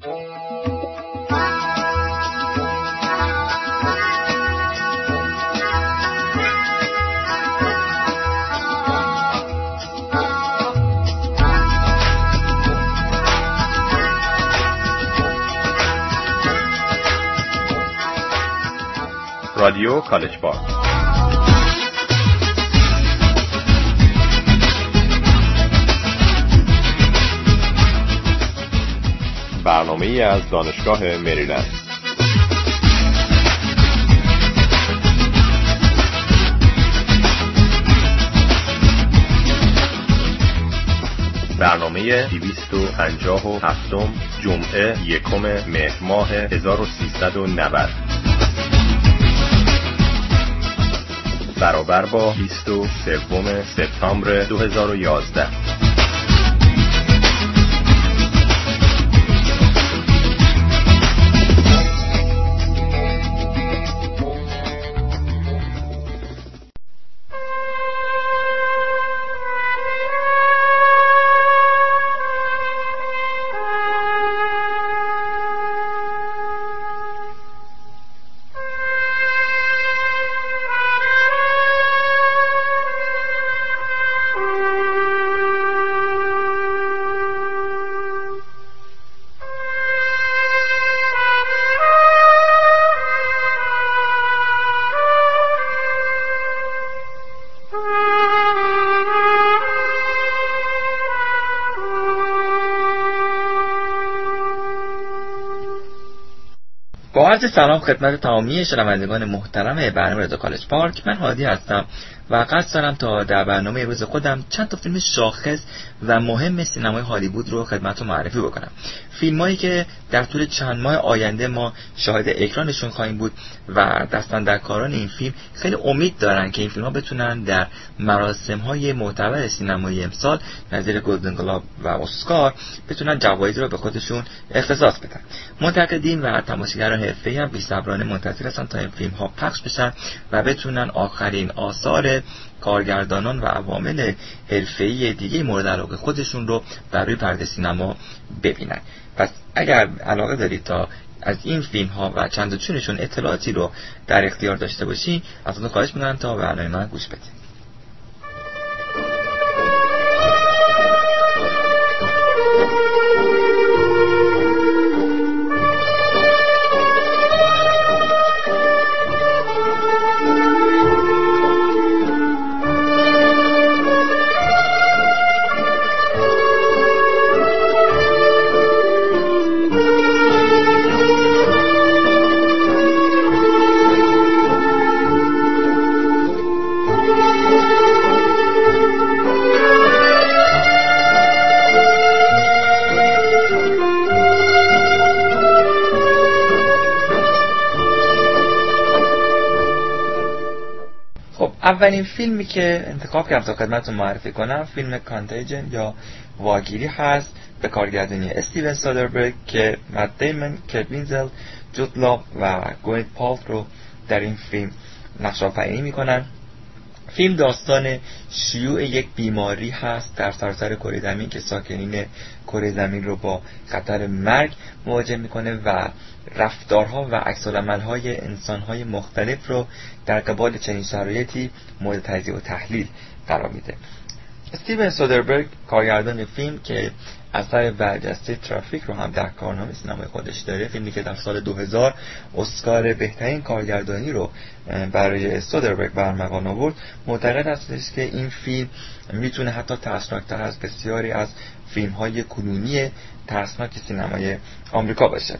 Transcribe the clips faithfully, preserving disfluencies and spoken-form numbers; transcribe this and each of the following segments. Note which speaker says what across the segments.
Speaker 1: رادیو کالج پارک. برنامه‌ای از دانشگاه مریلند. برنامه دویست و پنجاه و هفتم جمعه یکم مهر ماه هزار و سیصد و نود برابر با بیست و سوم سپتامبر دو هزار و یازده.
Speaker 2: با عرض سلام خدمت تمامی شنوندگان محترم برنامه رادیو کالج پارک، من هادی هستم و قصد دارم تا در برنامه امروز خودم چند تا فیلم شاخص و مهم سینمای هالیوود رو خدمتتون معرفی بکنم. فیلمایی که در طول چند ماه آینده ما شاهد اکرانشون خواهیم بود و دستاندرکاران این فیلم خیلی امید دارن که این فیلم‌ها بتونن در مراسم‌های معتبر سینمایی امسال نظیر گلدن گلوب و اسکار بتونن جوایز رو به خودشون اختصاص بدن. منتقدین و تماشاگران حرفه‌ای هم بی‌صبرانه منتظر هستن تا این فیلم‌ها پخش بشن و بتونن آخرین آثار کارگردانان و عوامل حرفه‌ای دیگه مورد علاقه خودشون رو بر روی پرده سینما ببینن. پس اگر علاقه دارید تا از این فیلم ها و چند و چونشون اطلاعاتی رو در اختیار داشته باشین، ازتون خواهش می‌کنم تا برنامه من گوش بدید. اولین فیلمی که انتخاب کردم تا خدمتتون معرفی کنم فیلم کانتیجن یا واگیری هست به کارگردانی استیون سودربرگ که مت دیمون، کیت وینزلت، جود لاو و گوینت پالترو در این فیلم نقش آفرینی میکنن. فیلم داستان شیوع یک بیماری هست در سراسر کره زمین که ساکنین کره زمین رو با خطر مرگ مواجه میکنه و رفتارها و عکس‌العمل‌های انسان‌های مختلف رو در قبال چنین شرایطی مورد تجزیه و تحلیل قرار میده. استیون سودربرگ کارگردان فیلم که اثر برجسته ترافیک رو هم در کارنامه سینمای خودش داره، فیلمی که در سال دو هزار اسکار بهترین کارگردانی رو برای سودربرگ برمغان آورد، معتقد هستش که این فیلم میتونه حتی ترسناکتر از بسیاری از فیلم‌های کنونی ترسناک سینمای آمریکا باشه.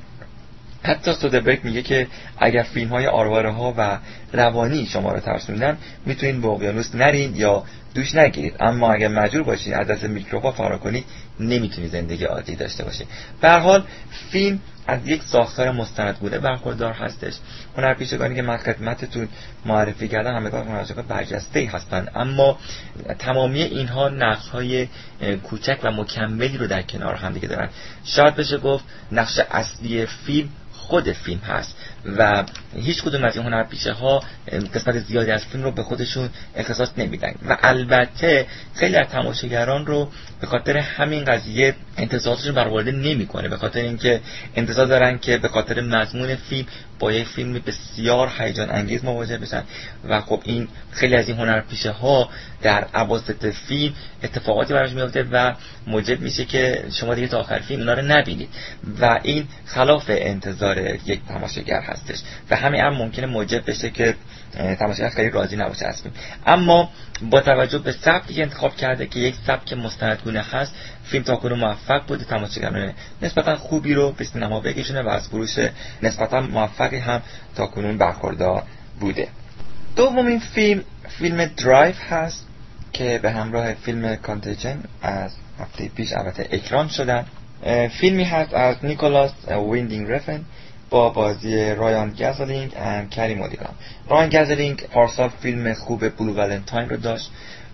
Speaker 2: حتی سودربرگ میگه که اگر فیلم‌های آرواره‌ها و روانی شما رو ترسوندن، میتونید به اقیانوس نرین یا دوش نگیرید، اما اگر مجبور باشید از دست میکروب‌ها فرار کنید، نمیتونید زندگی عادی داشته باشید. به هر حال فیلم از یک ساختار مستند بوده برخوردار هستش. هنرپیشگانی که من خدمتتون معرفی کردم همگان هنرپیشگان برجسته‌ای هستند، اما تمامی اینها نقش‌های کوچک و مکملی رو در کنار هم دیگه دارن. شاید بشه گفت نقش اصلی فیلم خود فیلم هست و هیچ کدوم از این هنرپیشه ها قسمت زیادی از فیلم رو به خودشون اختصاص نمیدن و البته خیلی از تماشاگران رو به خاطر همین قضیه انتظاراتشون برآورده نمیکنه، به خاطر اینکه انتظار دارن که به خاطر مضمون فیلم با یک فیلم بسیار هیجان انگیز مواجه بشن و خب این خیلی از این هنرپیشه ها در اواسط فیلم اتفاقاتی براش میفته و موجب میشه که شما دیگه تا آخر فیلم اونا رو نبینید و این خلاف انتظار یک تماشاگر هستش و همین هم ممکنه موجب بشه که تماشاگر خیلی راضی نباشه از فیلم. اما با توجه به سبکی که انتخاب کرده که یک سبک مستندگونه هست، فیلم تاکنون موفق بوده تماشاگران نسبتا خوبی رو به سینما بکشونه و از فروش نسبتا موفقی هم تاکنون برخوردار بوده. دومین فیلم فیلم درایو هست که به همراه فیلم کانتیجن از هفته پیش البته اکران شدن. فیلمی هست از نیکولاس ویندینگ رفن با بازی رایان گازلینگ و کری مودیگان. رایان گازلینگ پارسال فیلم خوب بلو ولنتاین رو داشت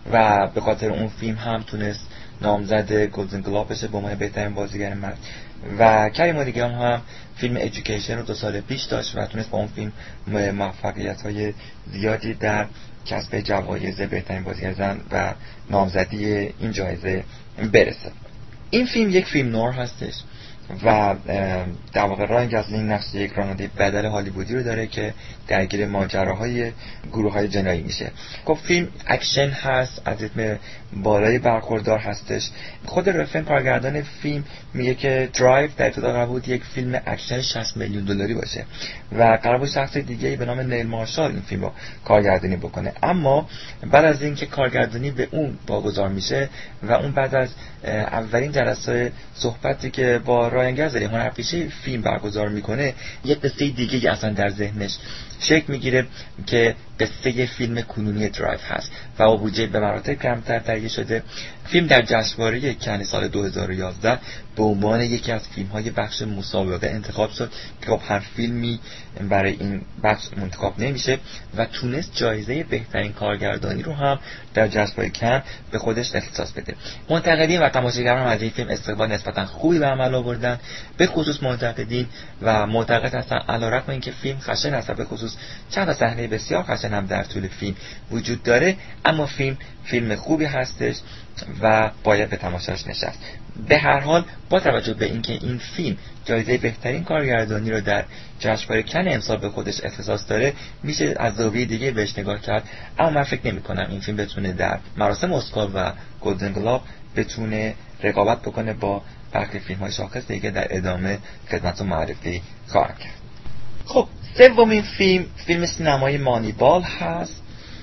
Speaker 2: و به خاطر اون فیلم هم تونست نامزد گلدن گلوب بشه به عنوان بهترین بازیگر مرد و کری مودیگان هم فیلم ادویکیشن رو دو سال پیش داشت و تونست با اون فیلم موفقیت‌های زیادی در کسب جوایز بهترین بازیگر زن و نامزدی این جایزه برسه. این فیلم یک فیلم نوار هستش و در واقع رایان گازلینگ نقش یک راننده بدل هالیوودی رو داره که درگیر ماجراهای گروه‌های جنایی میشه. خب فیلم اکشن هست، از ریتم بالای برخوردار هستش. خود رفن کارگردان فیلم میگه که درایو در ابتدا قرار بود یک فیلم اکشن شصت میلیون دلاری باشه و قرار بود شخص دیگه‌ای به نام نیل مارشال این فیلم رو کارگردانی بکنه، اما بعد از اینکه کارگردانی به اون واگذار میشه و اون بعد از اولین جلسه صحبتی که با رایان گازلینگ هنرپیشه فیلم برگزار میکنه، یک قصه دیگه اصلا در ذهنش شکل میگیره که قصه فیلم کنونی درایو هست و با بودجه به مراتب کمتر تهیه شده. فیلم در جشنواره کن سال دو هزار و یازده به عنوان یکی از فیلم‌های بخش مسابقه انتخاب شد که خب هر فیلمی برای این بخش انتخاب نمیشه و تونست جایزه بهترین کارگردانی رو هم در جشنواره کن به خودش اختصاص بده. منتقدین و تماشاگران از این فیلم استقبال نسبتا خوبی به عمل آوردن، به خصوص منتقدین و معتقد هستن علیرغم اینکه فیلم خشن است، به خصوص چند صحنه بسیار خشن هم در طول فیلم وجود داره، اما فیلم فیلم خوبی هستش و باید به تماشاش نشست. به هر حال با توجه به اینکه این فیلم جایزه بهترین کارگردانی رو در جشنواره کن امسال به خودش اختصاص داره، میشه از زاویه دیگه بهش نگاه کرد، اما من فکر نمی کنم این فیلم بتونه در مراسم اسکار و گلدن گلوب بتونه رقابت بکنه با برخی فیلم های شاخص دیگه در ادامه خدمتتون معرفی خواهم کرد. خب سومین فیلم فیلم سینمایی مانیبال هست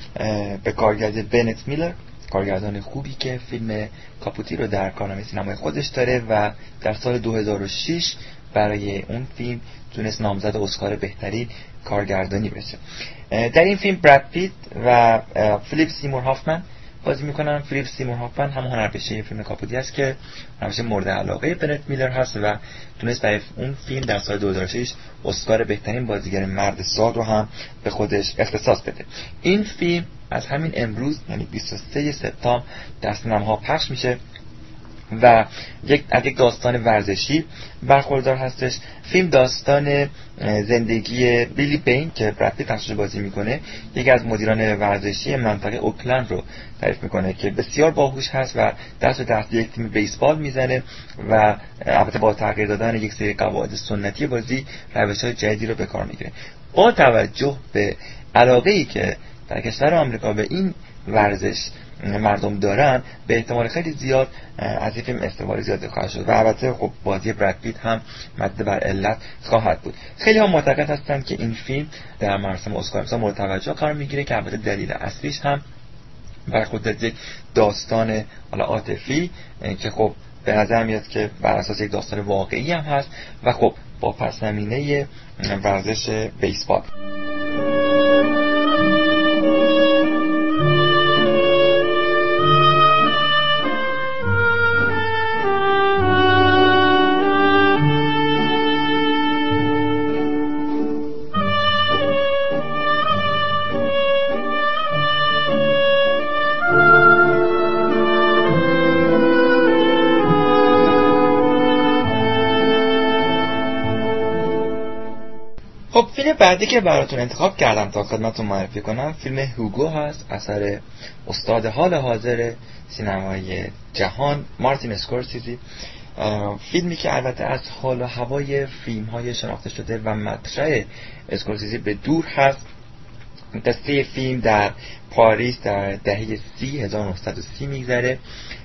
Speaker 2: به کارگردانی بنت میلر، کارگردان خوبی که فیلم کاپوتی رو در کارنامه سینمای خودش داره و در سال دو هزار و شش برای اون فیلم تونست نامزد اسکار بهترین کارگردانی بشه. در این فیلم براد پیت و فیلیپ سیمور هافمن بازی میکنن. فیلیپ سیمور هافمن هم هنرپیشه فیلم کاپوتی است که همیشه مورد علاقه بنت میلر هست و تونست برای اون فیلم در سال دو هزار و شش اسکار بهترین بازیگر مرد سال رو هم به خودش اختصاص بده. این فیلم از همین امروز یعنی بیست و سوم سپتامبر در سینماها پخش میشه و یک از یک داستان ورزشی برخوردار هستش. فیلم داستان زندگی بیلی بین که براد پیت نقشش بازی میکنه، یکی از مدیران ورزشی منطقه اوکلند رو تعریف میکنه که بسیار باهوش هست و دست به دست یک تیم بیسبال میزنه و البته با تغییر دادن یک سری قواعد سنتی بازی روش‌های جدیدی رو به کار میگیره. با توجه به علاقه‌ای که در کشور آمریکا به این ورزش مردم دارن، به احتمال خیلی زیاد از این فیلم استقبال زیادی خواهد شد و البته خب بازی براد پیت هم مد بر علت خواهد بود. خیلی هم معتقد هستند که این فیلم در مراسم اسکار امسال مورد توجه قرار میگیره که البته دلیل اصلیش هم بر خود یک داستان حالا عاطفی که خب به نظر میاد که بر اساس یک داستان واقعی هم هست و خب با پس‌زمینه ورزش بیسبال. خب فیلم بعدی که براتون انتخاب کردم تا خدمتتون معرفی کنم فیلم هوگو هست، اثر استاد حال حاضر سینمای جهان مارتین اسکورسیزی. فیلمی که البته از حال و هوای فیلم های شناخته شده و مطرح اسکورسیزی به دور هست. قصه فیلم در پاریس در دهه سی هزار و نهصد و سی میگذره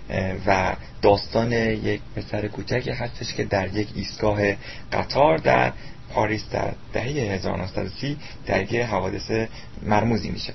Speaker 2: و داستان یک پسر کوچکی هستش که در یک ایستگاه قطار در پاریس در دهه هزار و نهصد و سی درگیر حوادث مرموزی میشه.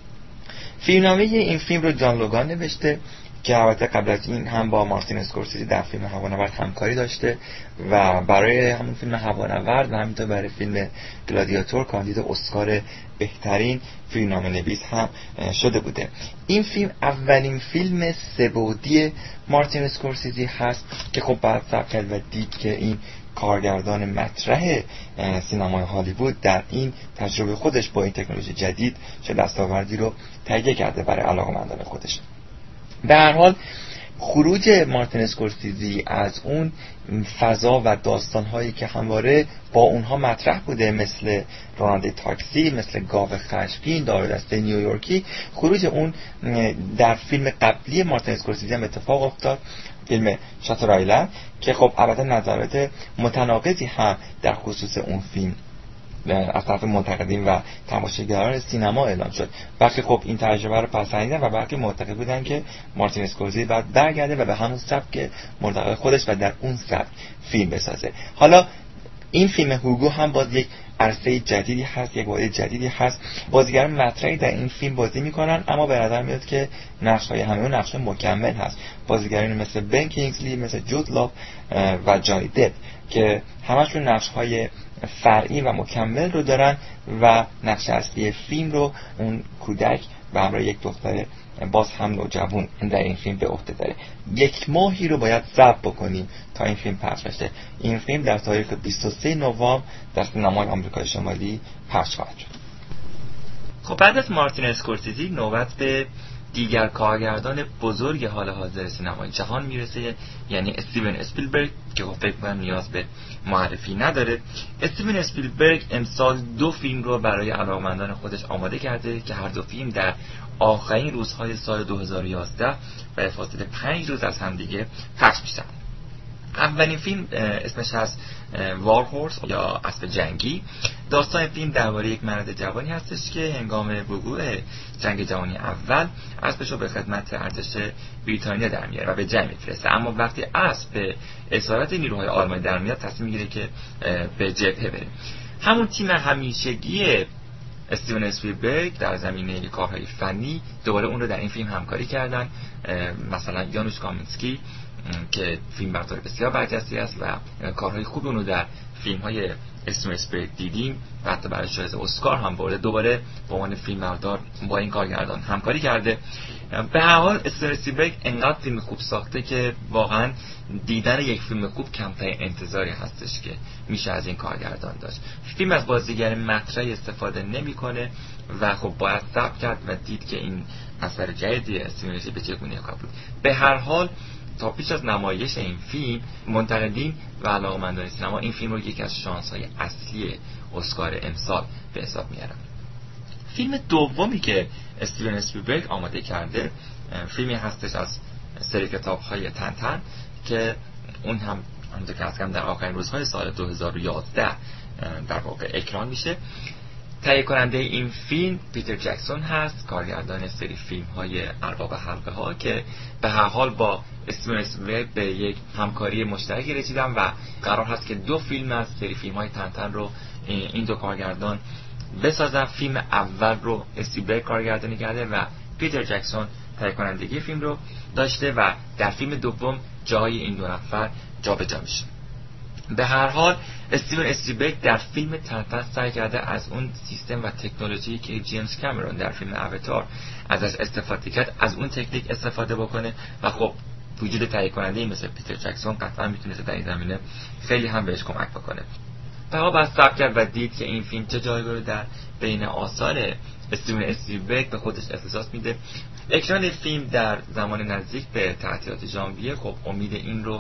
Speaker 2: فیلمنامه این فیلم رو جان لوگان نوشته که البته قبل از این هم با مارتین اسکورسیزی در فیلم هوانورد همکاری داشته و برای همون فیلم هوانورد و همینطور برای فیلم گلادیاتور کاندید اسکار بهترین فیلمنامه نویس هم شده بوده. این فیلم اولین فیلم سه‌بعدی مارتین اسکورسیزی هست که خب بعد ثبت کرد و دید که این کارگردان مطرح سینمای هالیوود در این تجربه خودش با این تکنولوژی جدید چه دستاوردی رو تهیه کرده برای علاقه‌مندان خودش. به هر حال خروج مارتین اسکورسیزی از اون فضا و داستان‌هایی که همواره با اونها مطرح بوده مثل راننده تاکسی، مثل گاو خشمگین، دارودسته نیویورکی، خروج اون در فیلم قبلی مارتین اسکورسیزی هم اتفاق افتاد، فیلم شاتر آیلند، که خب البته نظرات متناقضی هم در خصوص اون فیلم از طرف منتقدین و تماشاگران سینما اعلام شد. برخی خب این تجربه رو پسندیدن و برخی معتقد بودن که مارتین اسکورسیزی باید برگرده و به همون سبک مرتقب خودش و در اون سبک فیلم بسازه. حالا این فیلم هوگو هم باز یک عرصه جدیدی هست، یک واحد جدیدی هست. بازیگران مطرحی در این فیلم بازی میکنن، اما به نظر میاد که نقش‌های همه اون نقش مکمل هست. بازیگران مثل بن کینگزلی، مثل جود لاو و جانی دپ که همشون نقش‌های فرعی و مکمل رو دارن و نقش اصلی فیلم رو اون کودک و همراه یک دختر باز هم نوجوان در این فیلم به عهده داره. یک ماهی رو باید صبر بکنیم تا این فیلم پخش بشه. این فیلم در تاریخ بیست و سوم نوامبر در سینمای آمریکای شمالی پخش خواهد شد. خب بعد از مارتین اسکورسیزی نوبت به دیگر کارگردان بزرگ حال حاضر سینمای جهان میرسه، یعنی استیون اسپیلبرگ که خب فکر کنم نیاز به معرفی نداره. استیون اسپیلبرگ امسال دو فیلم رو برای علاقه‌مندان خودش آماده کرده که هر دو فیلم در آخرین روزهای سال دو هزار و یازده به فاصله پنج روز از همدیگه پخش میشن. اولین فیلم اسمش هست وار هورس یا اسب جنگی. داستان فیلم درباره یک مرد جوانی هستش که هنگام وقوع جنگ جهانی اول اسبش رو به خدمت ارتش بریتانیا در میاره و به جنگ میفرسته، اما وقتی اسب به اسارت نیروهای آلمانی در میاد تصمیم میگیره که به جبهه بره. همون تیم همیشگی استیون اسپیلبرگ در زمینه کارهای فنی دوباره اون رو در این فیلم همکاری کردن، مثلا یانوش کامینسکی که فیلم بردار بسیار برجسته است و کارهای خوب اونو در فیلم‌های استیون اسپیلبرگ دیدیم و حتی برای جایزه اسکار هم برده. دوباره به عنوان فیلمبردار با این کارگردان همکاری کرده. به هر حال استیون اسپیلبرگ انقدر فیلم خوب ساخته که واقعا دیدن یک فیلم خوب کمترین انتظاری هستش که میشه از این کارگردان داشت. فیلم از بازیگر مطرحی استفاده نمیکنه و خب باید صبر کرد و دید که این اثر جدیدی استیون اسپیلبرگ به چگونه کار بود. به هر حال تا پیش از نمایش این فیلم منتقدین و علاقه‌مندان سینما این فیلم رو یکی از شانس‌های اصلی اسکار امسال به حساب میارن. فیلم دومی که استیون اسپیلبرگ آماده کرده فیلمی هستش از سری کتاب‌های تنتن که اون هم همونطور که از کم در آخرین روزهای سال دو هزار و یازده در واقع اکران میشه. تهیه کننده این فیلم پیتر جکسون هست، کارگردان سری فیلم‌های ارباب حلقه ها که به هر حال با استیون اسپیلبرگ به یک همکاری مشترکی رسیدن و قرار هست که دو فیلم از سری فیلم‌های تنتن رو این دو کارگردان بسازن. فیلم اول رو اسپیلبرگ کارگردانی کرده و پیتر جکسون تهیه کنندگی فیلم رو داشته و در فیلم دوم جای این دو نفر جابجا میشه. به هر حال استیون اسپیلبرگ در فیلم تنتن سعی کرده از اون سیستم و تکنولوژی که جیمز کامرون در فیلم اواتار ازش استفاده کرد از اون تکنیک استفاده بکنه و خب وجود تهیه کننده مثل پیتر جکسون قطعا میتونه در این زمینه خیلی هم بهش کمک بکنه. تا بعد صبر کرد و دید که این فیلم چه جایگاهی رو در بین آثار استیون اسپیلبرگ به خودش اختصاص میده. اکران فیلم در زمان نزدیک به تعطیلات ژانویه خب امید این رو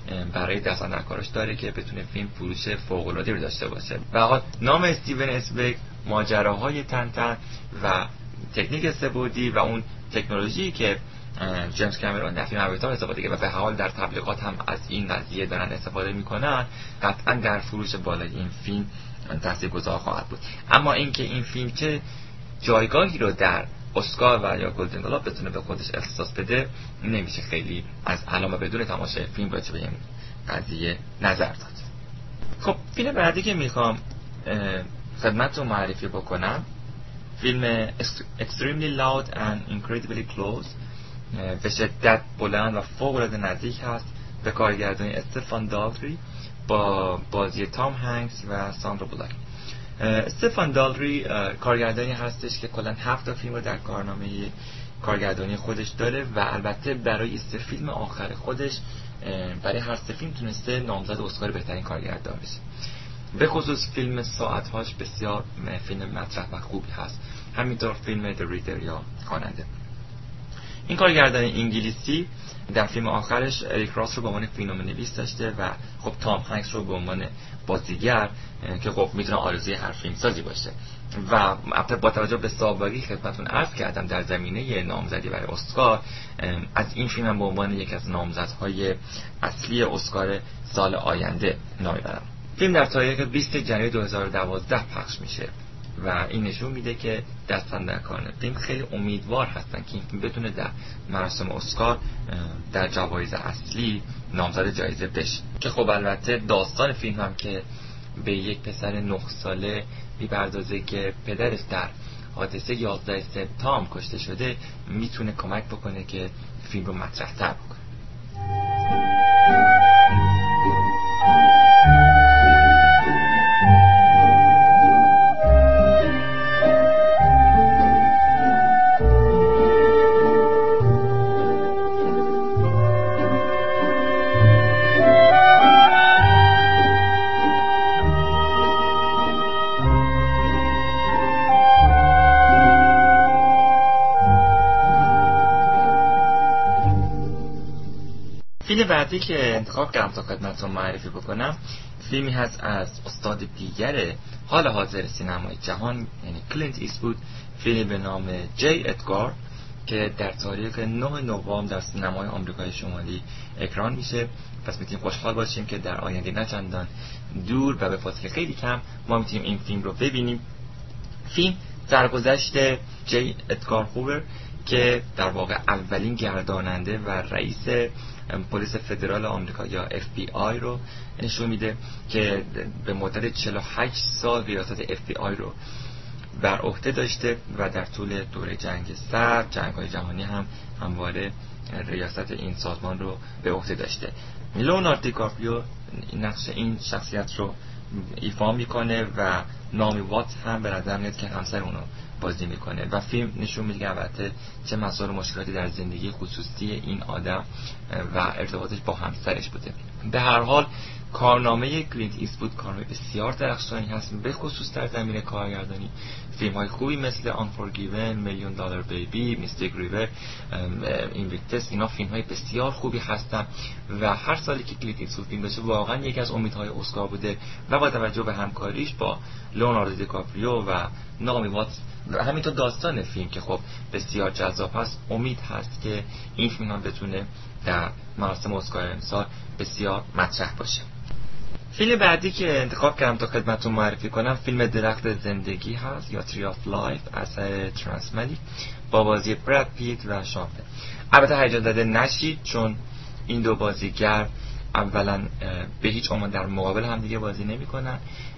Speaker 2: برای دستاندرکاراش داره که بتونه فیلم فروش فوق‌العاده رو داشته باشه. به هر حال نام استیون اسپیلبرگ، ماجراهای تنتن و تکنیک سه‌بعدی و اون تکنولوژی که جیمز کامرون در فیلم اواتار استفاده کرده و به هر حال در تبلیغات هم از این قضیه دارن استفاده میکنن، قطعا در فروش بالای این فیلم تاثیرگذار خواهد بود. اما اینکه این فیلم چه جایگاهی رو در اسکار و یا گلدن گلوب بتونه به خودش اختصاص بده، نمیشه خیلی از الان بدون تماشای فیلم راجع به این قضیه نظر داد. خب فیلم بعدی که میخوام خدمتتون معرفی بکنم فیلم Extremely Loud and Incredibly Close، به شدت بلند و فوق‌العاده نزدیک هست، به کارگردانی استفان دالدری با بازی تام هنگس و ساندرا بولاک. استفان دالدری کارگردانی هستش که کلاً هفت تا فیلم رو در کارنامه کارگردانی خودش داره و البته برای سه فیلم آخر خودش برای هر سه فیلم تونسته نامزد اسکار بهترین کارگردان بشه. به خصوص فیلم ساعت‌هاش بسیار فیلم مطرح و خوبی هست، همینطور فیلم The Reader یا خواننده. این کارگردان انگلیسی در فیلم آخرش اریک راس رو به عنوان فیلمنویس داشته و خب تام هنگس رو به عنوان بازیگر که خب میتونه آرزوی هر فیلم سازی باشه. و البته با توجه به سابقه خدمتتون عرض کردم در زمینه نامزدی برای اسکار، از این فیلم هم به عنوان یکی از نامزدهای اصلی اسکار سال آینده نام میبرم. فیلم در تاریخ بیست ژانویه دو هزار و دوازده پخش میشه و این نشون میده که دستاندرکاران فیلم خیلی امیدوار هستن که این فیلم بتونه در مراسم اسکار در جوایز اصلی نامزد جایزه بشه. که خب البته داستان فیلم هم که به یک پسر نه ساله میپردازه که پدرش در حادثه یازده سپتامبر کشته شده، میتونه کمک بکنه که فیلم رو مطرح‌تر بکنه. فیلم بعدی که انتخاب کردم تا خدمتتون معرفی بکنم فیلمی هست از استاد دیگر حال حاضر سینمای جهان، یعنی کلینت ایستوود، فیلمی به نام جی ادگار که در تاریخ نه نوامبر در سینمای آمریکای شمالی اکران میشه. پس میتونیم خوشحال باشیم که در آینده نه چندان دور و به فاصله خیلی کم ما میتونیم این فیلم رو ببینیم. فیلم سرگذشت جی ادگار هوور که در واقع اولین گرداننده و رئیس پلیس فدرال آمریکا یا اف بی آی رو نشون میده که به مدت چهل و هشت سال ریاست اف بی آی رو بر عهده داشته و در طول دوره جنگ سرد، جنگ‌های جهانی هم همواره ریاست این سازمان رو به عهده داشته. لئوناردو دیکاپریو نقش این شخصیت رو ایفا میکنه و نامی واتس هم به نظر میاد که همسر اونو بازی میکنه و فیلم نشون میده که البته چه مسائل مشکلاتی در زندگی خصوصی این آدم و ارتباطش با همسرش بوده. به هر حال کارنامه کلینت ایستوود کارنامه بسیار درخشانی هست، به خصوص در زمینه کارگردانی. فیلم های خوبی مثل Unforgiven، میلیون دلار بیبی، میستیک ریور، اینویکتس، اینا فیلم های بسیار خوبی هستن و هر سالی که کلینت ایستوود فیلم داشته واقعا یکی از امیدهای اسکار بوده و با توجه به همکاریش با لئوناردو دیکاپریو و نامی واتس و همینطور داستان فیلم که خب بسیار جذاب هست، امید هست که این فیلم هم بتونه در مراسم اسکار امسال بسیار مطرح باشه. فیلم بعدی که انتخاب کردم تا خدمتتون معرفی کنم فیلم درخت زندگی هست یا تری آف لایف اثر ترنس مالیک با بازی براد پیت و شان پن. البته هیجان زده نشید چون این دو بازیگر اولا به هیچ عنوان در مقابل هم دیگه بازی نمی‌کنن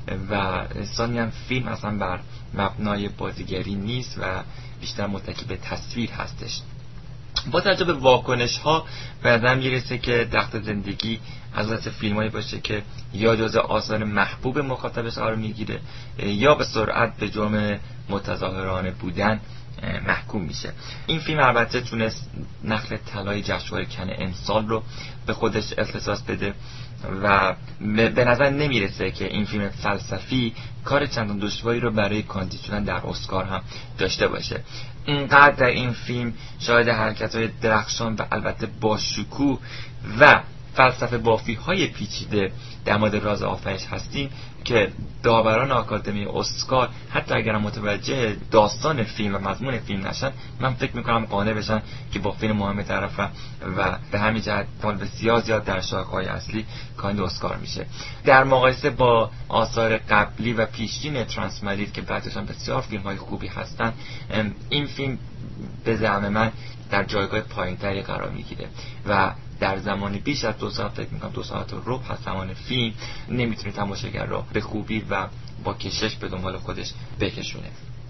Speaker 2: و ثانیاً فیلم اصلا بر مبنای بازیگری نیست و بیشتر متکی به تصویر هستش. با توجه به واکنش ها به نظر میرسه که درخت زندگی از دست فیلمایی باشه که یا جزء آثار محبوب مخاطبش قرار میگیره یا به سرعت به جرم متظاهرانه بودن محکوم میشه. این فیلم البته تونست نخل طلای جشنواره کن امسال رو به خودش اختصاص بده و به نظر نمیرسه که این فیلم فلسفی کار چندان دشواری رو برای کاندید شدن در اسکار هم داشته باشه. اینقدر در این فیلم شاهد حرکت‌های درخشان و البته با شکوه و فلسفه بافی های پیچیده در مورد راز آفرینش هستیم که داوران آکادمی اسکار حتی اگر متوجه داستان فیلم و مضمون فیلم نشن، من فکر میکنم قانع بشن که با فیلم مهم طرفن و به همین جهت فال بسیار زیاد در شاخه‌های اصلی کاندید اسکار میشه. در مقایسه با آثار قبلی و پیشین ترانسمالیت که بعدش هم بسیار فیلم های خوبی هستن، این فیلم به زعم من در جایگاه پایین‌تری قرار میگیره و در زمان بیش از دو ساعت، فکر میکنم دو ساعت و ربع هست زمان فیلم، نمیتونه تماشاگر را به خوبی و با کشش به دنبال خودش بکشونه.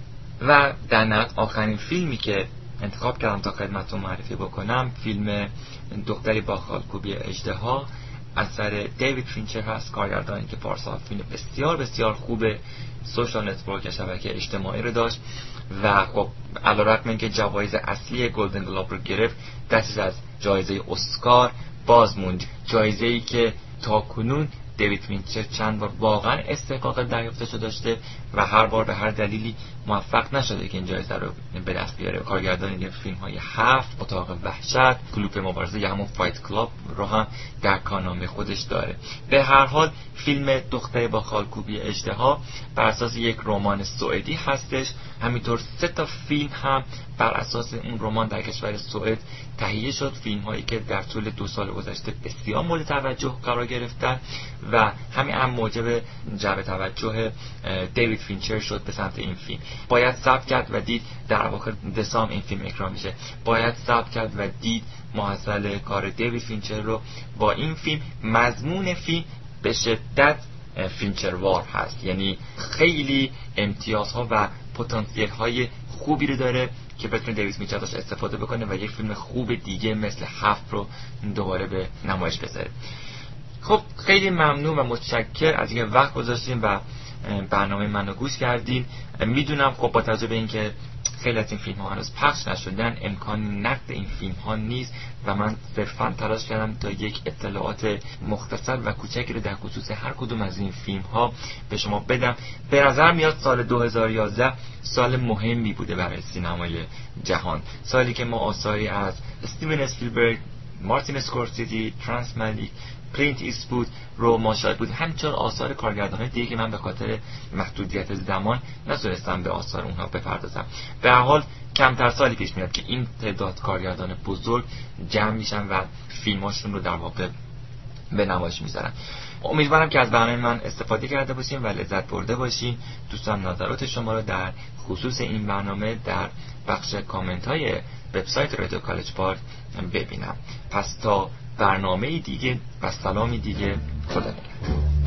Speaker 2: و در نهایت آخرین فیلمی که انتخاب کردم تا خدمتتون معرفی بکنم، فیلم دختری با خالکوبی اژدها اثر دیوید فینچر هست، کارگردانی که پارسال فیلم بسیار بسیار خوب سوشال نتورک، شبکه اجتماعی رو داشت و خب علیرغم اینکه جوایز اصلی گلدن گلوب رو گرفت، دستش از جایزه اسکار باز موند، جایزه‌ای که تاکنون دیوید فینچر چند بار واقعا استحقاق دریافتش رو داشته و هر بار به هر دلیلی موفق نشده که این جایزه رو به دست بیاره. کارگردانی فیلم‌های هفت، اتاق وحشت، کلوپ مبارزه یا همون فایت کلاب رو هم در کارنامه خودش داره. به هر حال فیلم دختر با خالکوبی اژدها بر اساس یک رمان سوئدی هستش. همینطور سه تا فیلم هم بر اساس اون رمان در کشور سوئد تهیه شد، فیلم هایی که در طول دو سال گذشته بسیار مورد توجه قرار گرفتن و همین هم موجب جلب توجه دیوید فینچر شد به سمت این فیلم. باید صبر کرد و دید، در اواخر دسامبر این فیلم اکران میشه، باید صبر کرد و دید محصل کار دیوید فینچر رو. با این فیلم مضمون فیلم به شدت فینچروار هست، یعنی خیلی امتیازها و پتانسیل های خوبی رو داره که بتونه دیوید فینچر داشت استفاده بکنه و یک فیلم خوب دیگه مثل هفت رو دوباره به نمایش بذاره. خب خیلی ممنون و متشکر از اینکه وقت گذاشتین و برنامه منو گوش کردین. میدونم خب با توجه به اینکه خیلی از این فیلم ها هنوز پخش نشدن، امکان نقد این فیلم ها نیست و من صرفا تلاش کردم تا یک اطلاعات مختصر و کوچکی رو در خصوص هر کدوم از این فیلم ها به شما بدم. به نظر میاد سال دو هزار و یازده سال مهمی بوده برای سینمای جهان، سالی که ما آثاری از استیون اسپیلبرگ، مارتین اسکورسیزی، ترانسمالیک، کلینت ایستوود رو مشاهده بود. همچنین آثار کارگردانان دیگه که من به خاطر محدودیت زمان نتونستم به آثار اونها بپردازم. به هر حال کمتر سالی پیش میاد که این تعداد کارگردان بزرگ جمع میشن و فیلماشون رو در واقع به نمایش میذارن. امیدوارم که از برنامه من استفاده کرده باشین و لذت برده باشین. دوستان نظرات شما رو در خصوص این برنامه در بخش کامنت های وبسایت رادیو کالج پارک ببینم. پس تا برنامه دیگه و سلامی دیگه، خدا نگهدار.